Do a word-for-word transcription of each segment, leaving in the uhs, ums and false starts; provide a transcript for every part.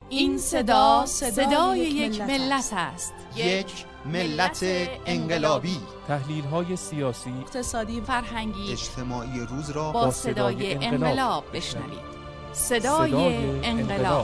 این صدا صدای یک ملت است. یک ملت انقلابی. تحلیل‌های سیاسی، اقتصادی، فرهنگی، اجتماعی روز را با صدای انقلاب بشنوید. صدای انقلاب.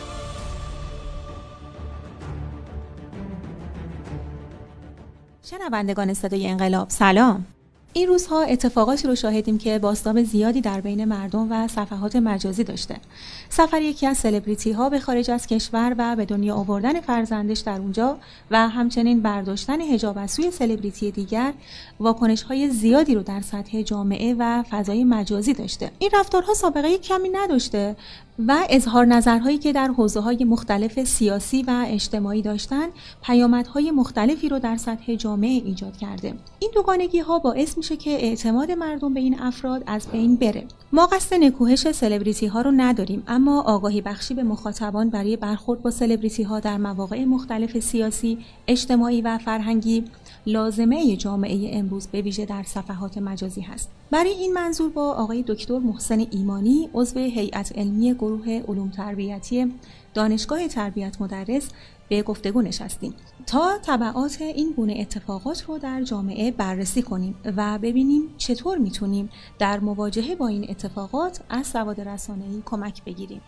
شنوندگان صدای انقلاب سلام. این روزها اتفاقاتی رو شاهدیم که بازتاب زیادی در بین مردم و صفحات مجازی داشته. سفر یکی از سلبریتی ها به خارج از کشور و به دنیا آوردن فرزندش در اونجا و همچنین برداشتن حجاب از سوی سلبریتی دیگر واکنش های زیادی رو در سطح جامعه و فضای مجازی داشته. این رفتارها سابقه کمی نداشته و اظهار نظرهایی که در حوزه‌های مختلف سیاسی و اجتماعی داشتن پیامدهای مختلفی رو در سطح جامعه ایجاد کرده. این دوگانگی‌ها باعث میشه که اعتماد مردم به این افراد از بین بره. ما قصد نکوهش سلبریتی‌ها رو نداریم، اما آگاهی بخشی به مخاطبان برای برخورد با سلبریتی‌ها در مواقع مختلف سیاسی، اجتماعی و فرهنگی لازمه جامعه امروز به ویژه در صفحات مجازی هست. برای این منظور با آقای دکتر محسن ایمانی، عضو هیئت علمی گروه علوم تربیتی دانشگاه تربیت مدرس به گفتگو نشستیم تا تبعات این گونه اتفاقات رو در جامعه بررسی کنیم و ببینیم چطور میتونیم در مواجهه با این اتفاقات از سواد رسانه‌ای کمک بگیریم.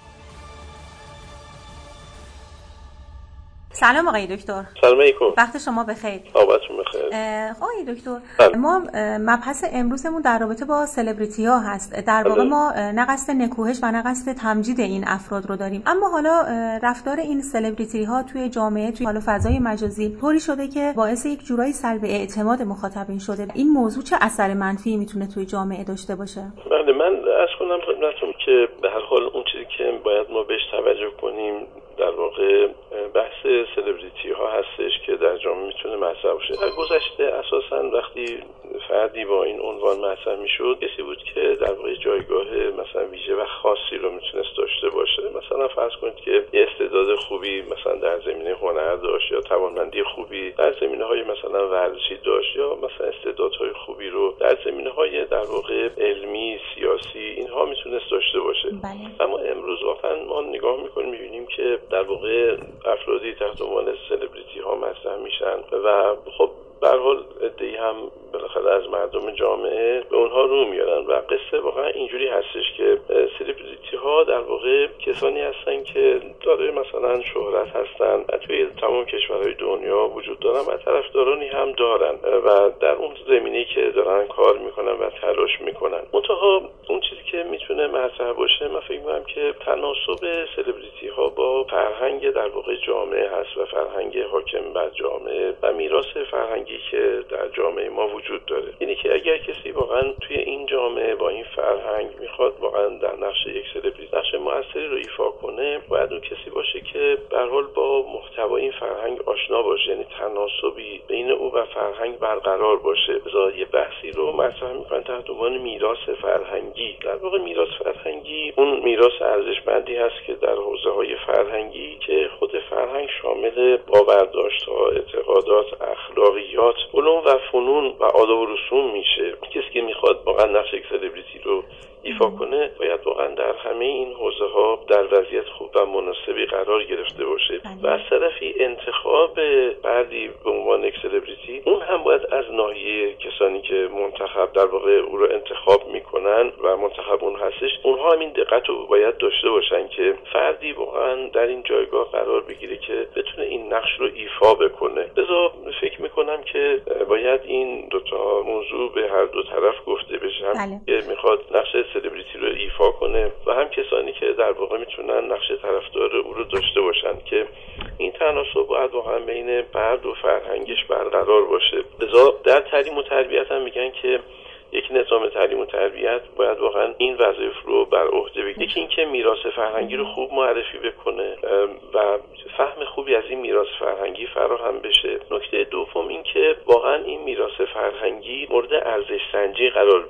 سلام آقای دکتر. سلام علیکم. وقت شما بخیر. آبتون بخیر. آقای دکتر، بله. ما مبحث امروزمون در رابطه با سلبریتی ها هست. در واقع ما نه قصد نکوهش و نه قصد تمجید این افراد رو داریم، اما حالا رفتار این سلبریتی ها توی جامعه، توی حالا فضای مجازی طوری شده که باعث یک جورایی سلب اعتماد مخاطبین شده. این موضوع چه اثر منفی میتونه توی جامعه داشته باشه؟ بله، من عرض کنم خدمتتون که به هر حال اون چیزی که باید ما بهش توجه کنیم در واقع بحث سلبریتی ها هستش که در جامعه میتونه مطرح باشه. در گذشته اساساً وقتی فردی با این عنوان مطرح میشد، کسی بود که در واقع جایگاه مثلا ویژه و خاصی رو میتونست داشته باشه. مثلا فرض کنید که یه استعداد خوبی مثلا در زمینه هنر داشت یا توانمندی خوبی در زمینه‌های مثلا ورزشی داشت یا مثلا استعدادهای خوبی رو در زمینه‌های در واقع علمی، سیاسی اینها میتونست داشته باشه. بله. اما امروز واقعا ما نگاه میکنیم میبینیم که در واقع افرادی تحت عنوان سلبریتی ها مطرح میشن و خب به هر حال عده‌ای هم بالاخره از مردم جامعه به اونها رو میارن و قصه واقعا اینجوری هستش که سلبریتی ها در واقع کسانی هستن که دارای مثلا شهرت هستن و توی تمام کشورهای دنیا وجود دارن و طرفدارانی هم دارن و در اون زمینه‌ای که دارن کار میکنن و تلاش میکنن. منتها اون چیزی که میتونه مطرح باشه، من فکر می‌کنم که تناسب سلبریتی ها با فرهنگ در واقع جامعه هست و فرهنگ حاکم بر جامعه و میراث فرهنگی که در جامعه ما وجود داره. یعنی که اگر کسی واقعا توی این جامعه با این فرهنگ میخواد واقعا در نقش یک سلبریتی نقش موثری رو ایفا کنه، باید اون کسی باشه که به هر حال با محتوای این فرهنگ آشنا باشه، یعنی تناسبی بین او و فرهنگ برقرار باشه. بذار یه بحثی رو مطرح میکنن تحت عنوان میراث فرهنگی. در واقع میراث فرهنگی اون میراث ارزشمندی هست که در حوزه‌های فرهنگی که خود فرهنگ شامل باورداشت‌ها، اعتقادات، اخلاقیات، علوم و فنون و آداب و رسوم میشه. کسی که میخواد واقعا نقش یک سلبریتی رو ایفا کنه باید واقعا در همه این حوزه ها در وضعیت خوب و مناسبی قرار گرفته باشه و از طرفی انتخاب فردی به عنوان یک سلبریتی اون هم باید از ناحیه کسانی که منتخب در واقع او رو انتخاب میکنن و منتخب اون هستش، اونها هم این دقت رو باید داشته باشن که فردی واقعا در این جایگاه قرار بگیره که بتونه این نقش رو ایفا بکنه. لذا فکر میکنم که باید این دو تا موضوع به هر دو طرف گفته بشه، هم که میخواد نقش سلبریتی رو ایفا کنه و هم کسانی که در واقع میتونن نقش طرفدار او رو داشته باشن که این تناسب باید واقعا بین فرد و فرهنگش برقرار باشه. لذا در تعلیم و تربیت هم میگن که یک نظام تعلیم و تربیت باید واقعا این وظایف رو بر عهده بگیره. یکی اینکه میراث فرهنگی رو خوب معرفی بکنه و فهم خوبی از این میراث فرهنگی فراهم بشه. نکته دوم این که واقعا این میراث فرهنگی مورد ارزش سنجی قرار بگیره.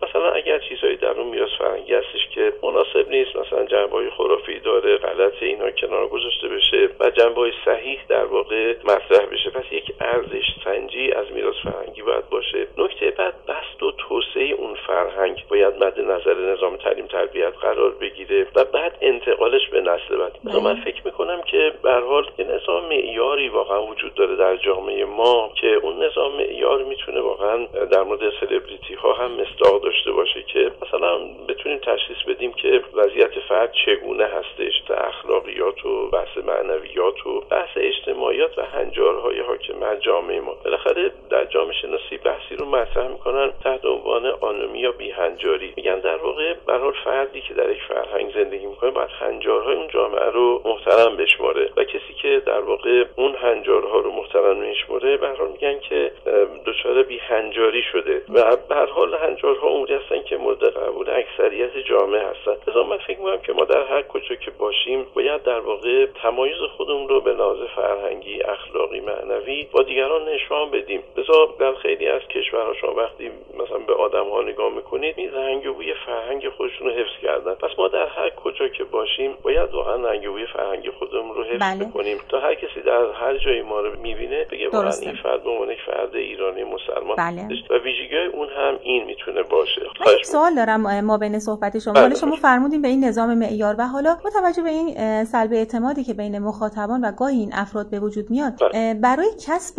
مثلا اگر چیزایی در اون میراث فرهنگی هستش که مناسب نیست، مثلا جنبه‌های خرافی داره، غلط، اینا کنار گذاشته بشه و جنبه‌های صحیح در واقع مطرح بشه. پس یک ارزش سنجی از میراث فرهنگی باید باشه. نکته بعد بسط و توسعه اون فرهنگ باید مد نظر نظام تعلیم تربیت قرار بگیره و بعد انتقالش به نسل بعد. مثلا من فکر میکنم که به هر حال یه نظام معیاری واقعا وجود داره در جامعه ما که اون نظام معیار میتونه واقعا در مورد سلبریتی ها هم مصداق داشته باشه که مثلا بتونیم تشخیص بدیم که وضعیت فرد چگونه هستش، در اخلاقیات و بحث معنویات و بحث اجتماعیات و هنجارهای حاکم بر جامعه ما. بالاخره در جامعه شناسی بحثی رو مطرح میکنن تحت عنوان آنومی یا بی‌هنجاری. میگن در واقع به هر حال فردی که در یک فرهنگ زندگی میکنه باید هنجارهای اون جامعه رو محترم بشماره و کسی که در واقع اون هنجارها رو محترم نمیشماره به هر حال میگن که دچار بی‌هنجاری شده و به هر حال هنجارها اموری هستن که مورد قبول اکثریت جامعه هستن. لذا من فکر میکنم که ما در هر کجا که باشیم باید در واقع تمایز خودمون رو به لحاظ فرهنگی، اخلاقی، معنوی با دیگران نشان بدیم. لذا در خیلی از کشورها شما وقتی مثلا به آدم‌ها نگاه میکنید این رنگ و بوی فرهنگ خودشون رو حفظ کردن. پس ما در هر کجا که باشیم باید واقعا رنگ و بوی فرهنگ خودمون رو حفظ بله. کنیم تا هر کسی در هر جای ما رو میبینه بگه واقعا این فرد به عنوان یک فرد ایرانی مسلمان بله. و ویژگی‌های اون هم این میتونه باشه. من یک سوال دارم ما بین صحبت شما. حالا شما فرمودین به این نظام معیار و حالا با توجه به این سلب اعتمادی که بین مخاطبان و گاهی این افراد به وجود میاد بله. برای کسب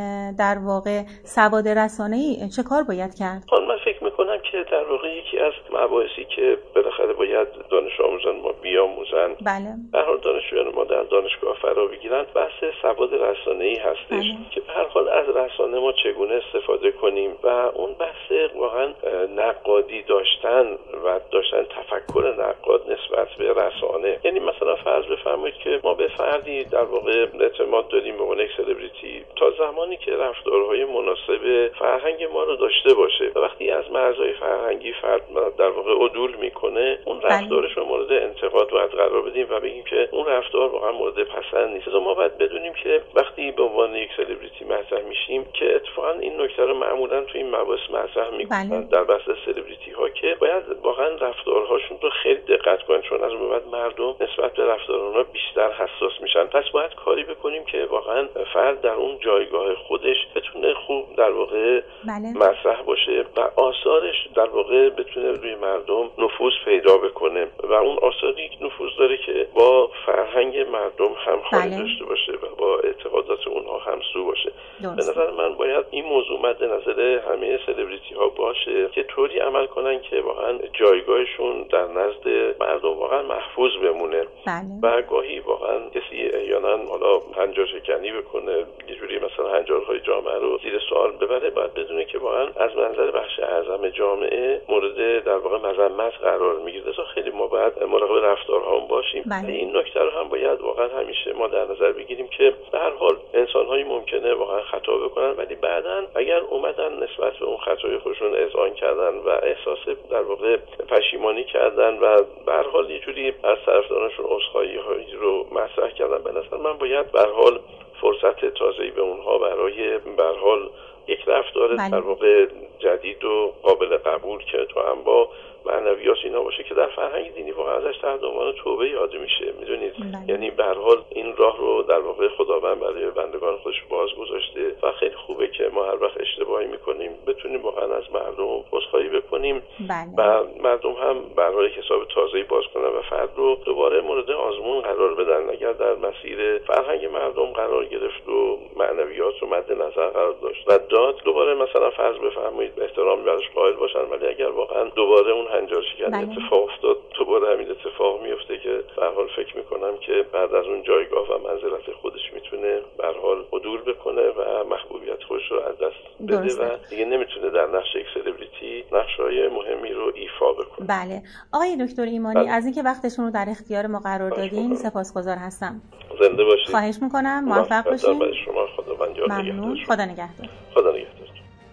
در واقع سواد رسانه‌ای چه کار باید کرد؟ من فکر میکنم که در واقع یکی از مباحثی که بالاخره باید دانش آموزان ما بیاموزن بله. به هر حال دانشجویان ما در دانشگاه فرا بگیرن بحث سواد رسانه‌ای هستش بله. که به هر حال از رسانه ما چگونه استفاده کنیم و اون بحث واقعا نقادی داشتن و داشتن تفکر نقاد نسبت به رسانه. یعنی مثلا فرض بفرمایید که ما به فردی در واقع اعتماد داریم به عنوان یک سلبریتی تا زمانی که رفتارهای مناسب فرهنگ ما رو داشته باشه و وقتی از مرزهای فرهنگی فرد در واقع عدول میکنه اون رفتارش رو مورد انتقاد باید قرار بدیم و بگیم که اون رفتار واقعا مورد پسند نیست. ما باید بدونیم که وقتی به عنوان یک سلبریتی مطرح میشیم که اتفاقا این نکته رو معمولا تو این مباحث مطرح میکنن در بحث سلبریتی ها که باید واقعا رفتارهاشون رو خیلی دقت کنن چون از اون بعد مردم نسبت به رفتار اونها بیشتر حساس میشن. پس باید کاری بکنیم که واقعا فرد در اون جایگاه خودش بتونه خوب در واقع بله. مطرح باشه و آثارش در واقع بتونه روی مردم نفوذ پیدا بکنه و اون آثاری نفوذ داره که با فرهنگ مردم همخوانی بله. داشته باشه و با اعتقادات اونها همسو باشه. درست. به نظر من باید این موضوع مد نظر همه سلبریتی ها باشه که طوری عمل کنن که واقعا جایگاهشون در نزد مردم واقعا محفوظ بمونه بله. و گاهی واقعا کسی احیانا حالا هنجار شکنی بکنه یه جوری مثلا هنجارهای جامعه رو زیر سوال ببره باید بدونه که واقعا از منظر بخش اعظم جامعه مورد در واقع مذمت قرار میگیره. لذا خیلی ما باید مراقب رفتارها هم باشیم. بله. این نکته رو هم باید واقعا همیشه ما در نظر بگیریم که به هر حال انسان‌هایی ممکنه واقعا خطا بکنن ولی بعداً اگر اومدن نسبت به اون خطای خودشون اذعان کردن و احساس در واقع پشیمانی کردن و به هر حال یه جوری از طرفدارانشون عذرخواهی رو مطرح کردن به نظر من باید به هر حال فرصت تازه‌ای به اونها برای به هر حال یک رفتار بله. در واقع جدید و قابل قبول که تو هم با معنویات اینا باشه که در فرهنگ دینی واقعا ازش تحت عنوان توبه یاد میشه. میدونید بله. یعنی به هر حال این راه رو در واقع خداوند برای بندگان خودش باز گذاشته و خیلی خوبه که ما هر وقت اشتباهی میکنیم بتونیم واقعا از مردم عذرخواهی بکنیم بله. و مردم هم برای حساب تازه‌ای باز کنن و فرد رو دوباره مورد آزمون قرار بدن. اگر در مسیر فرهنگ مردم قرار گرفت و معنویات رو مد نظر قرار داشت و داد دوباره مثلا فرض بفرمایید احترامی براش قائل باشن ولی اگر واقعا دوباره اون هنجار شکنی بله. اتفاق افتاد دوباره همین اتفاق میفته که به هر حال فکر میکنم که بعد از اون جایگاه و منزلت خودش میتونه به هر حال عدول بکنه و محبوبیت خودش رو از دست بده درسته. و دیگه نمیتونه در نقش یک سلبریتی نقش‌های مهمی رو ایفا بکنه. بله آقای دکتر ایمانی بله. از اینکه وقتشون رو در اختیار ما قرار دادین سپاسگزار هستم. زنده باشید. خواهش میکنم موفق باشید. شما خداوند یار ممنون. خدا نگهدار. خدا نگهدار.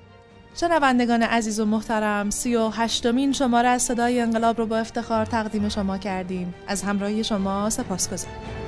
شنوندگان عزیز و محترم، سی و هشتمین شماره از صدای انقلاب رو با افتخار تقدیم شما کردیم. از همراهی شما سپاسگزارم.